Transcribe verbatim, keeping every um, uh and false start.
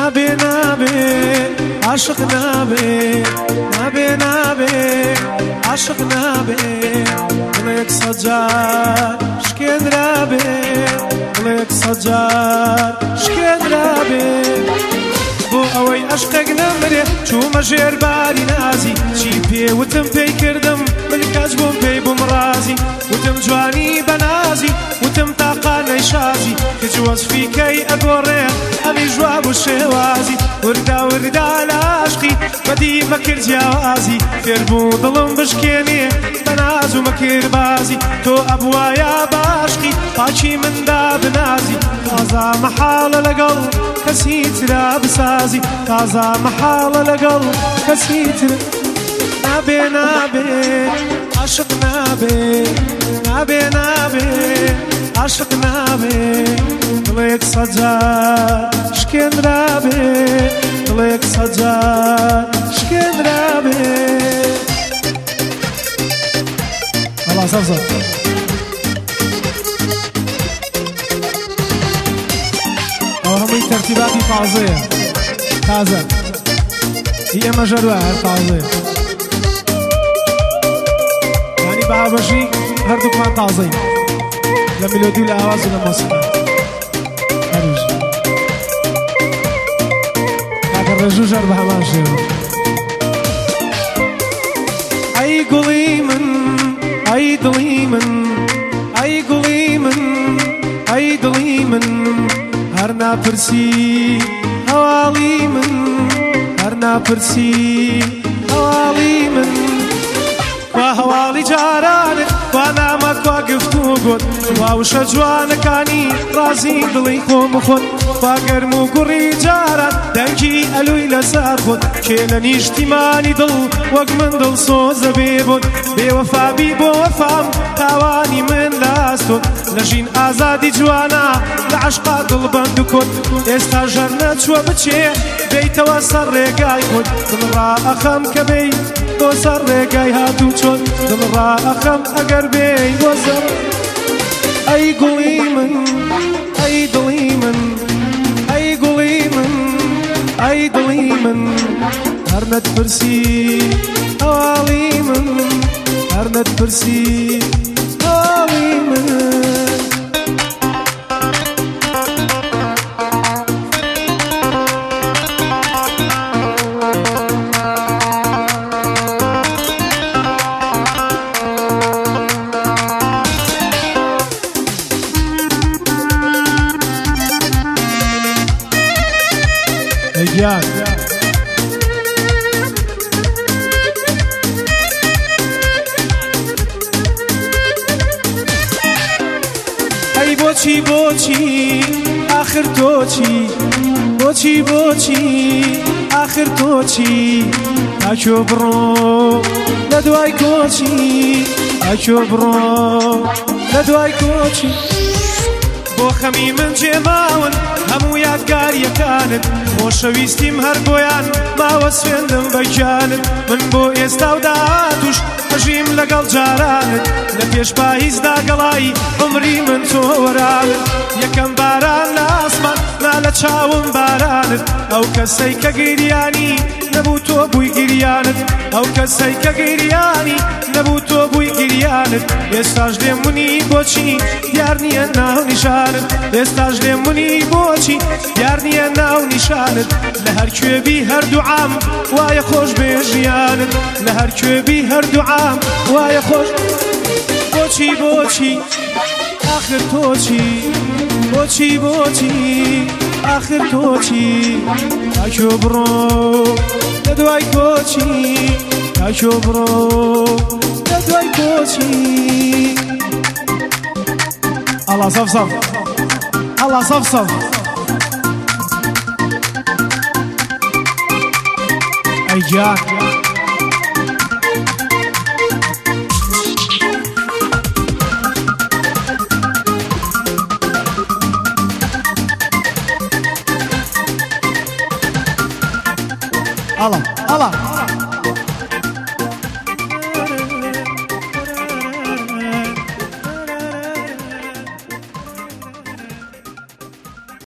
نابێ نابێ عاشق نابێ نابێ نابێ عاشق نابێ دڵێک سەجار شکێنرابێ دڵێک سەجار شکێنرابێ بۆ ئەوەی عەشقێک نەمرێ چوومە ژێرباری نازی چی پێوتم پێی کردم ملکەج بووم پێی بووم ڕازی وتم جوانی بەنازی وتم تاقانەی شازی کچ وەسفیکەی ئەگۆڕێ ئەمی ژوا بوو شێوازی وردا وردا لە عاشقی بەدی مەکرد جیاوازی فێر بوو دڵم بشکێنێ بەناز و مەکربازی تۆ ئەبوایە باشقی پاچی مندا بنازی تازا مەحاڵە لەگەڵ کەسی ترا بسازی تازا مەحاڵە لەگەڵ کەسی تر نابێ نابێ عاشق نابێ نابێ نابێ عاشق نابێ دڵێک سەجار شکێنرابێ دڵێک سەجار شکێنرابێ الله سەفزە ئەو هەمووی تەرتیباتی تازەیە تازە هی ئەمە ژەروە هەر تازەیە یعنی بەهاوبەشی هەردووکمان تازەین لە ملۆدی و لە ئاواز و لە مۆسیقا هەروژ کاکە ڕێژوو ژەر بە هەمان شێوە ئەی گوڵی من ئەی دڵی من ئەی گوڵی من ئەی دڵی من هەر ناپرسی هەواڵی من هەر ناپرسی هەواڵی من وا هەواڵی جارانت وا نامەت وا گفتو گوت وا وشە جوانەکانی ڕازی دڵی خۆم خۆت وا گەرم و گوڕی جاران دەنگی ئەلووی لەسەر خۆت کێ لە نیشتیمانی دڵ وەک من دڵ سۆزە بێ بۆت بێوەفابی بۆ وەفام تاوانی من لاستۆت لە ژین ئازادی جوانە لە عەشقا دڵبەند و کۆت ئێستا ژەر نەچووە بچێ بێیتەوە سەر ڕێگای خۆت دڵڕا ئەخەم کە بێی بۆ سەر ڕێگای هاتوو چۆن دڵڕا ئەخەم ئەگەر بێی بۆ سەر ئەی گوڵی من ئەی دڵی من ئەی گوڵی من ئەی دڵی من هەر نەتپرسی هەواڵی من هەر نەتپرسی هەواڵی من گیان ئەی بۆچی بۆچی ئاخر تۆچی بۆچی بۆچی ئاخر تۆچی ئاچۆ بڕۆ لە دوای کۆچی ئاچۆ بڕۆ لە دوای کۆچی بۆ خەمی من جێماون هەموو یادگاریەکانت خۆشەویستیم هەر بۆیان ماوە سوێندم بەگیانت من بۆ ئێستا و داهاتوش هەژیم لەگەڵ جارانت لە پێش پاهیزدا گەڵایی عمری من تۆ وەرانت یەکەم باران لە ئاسمان نا لە چاوم بارانت ئەو کەسەی کە گریانی نەبوو تۆ بووی گریانت ئەو کەسەی کە گریانی نەبوو تۆ بووی گریانت ئێستاش لێم منی بۆچی دیار نییە ناو نیشانت ئێستاش لێم منی بۆچی دیار نییە ناو نیشانت لە هەر کوێبی هەردووعام وایە خۆش بێ ژیانت لە هەر کوێبی هەردووعام وایە خۆش بۆچی بۆچی آخر تۆچی بۆچی بۆچی آخر تۆچی تاکۆ بڕۆ لە دوای کۆچی تاکۆ بڕۆ لە دوای کۆچی الله صف صف الله صف صف ئەی گیان Allah Allah